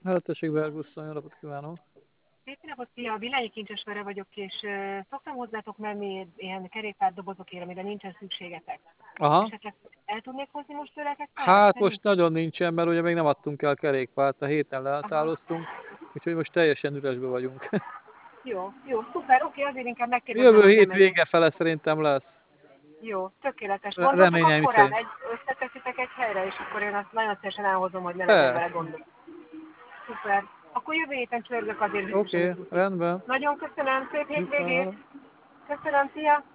Helletesség Vergusszony, jó napot kívánok! Szép napot, szia! Vilányi Kincsesvárra vagyok, és szoktam hozzátok menni ilyen kerékpárdobozokért, amire nincsen szükségetek. Aha. Esetleg el tudnék hozni most tőletek párat, Hát most szerintem? nagyon nincsen, mert ugye még nem adtunk el kerékpárt, a héten Aha. lehatároztunk, úgyhogy most teljesen üresbe vagyunk. Jó, jó, szuper, oké, azért inkább megkérdezem, Jövő hogy nem hét menjünk. vége fele szerintem lesz. Jó, tökéletes. Gondoltok Reményeim akkorán szerint. összeteszitek egy helyre, és akkor én azt nagyon szívesen elhozom, hogy ne legyen vele Persze. gondom. Szuper. Akkor jövő héten csörgök, azért biztosan Oké, itt úszik. rendben. Nagyon köszönöm, szép hétvégét! Viszont. Köszönöm, szia!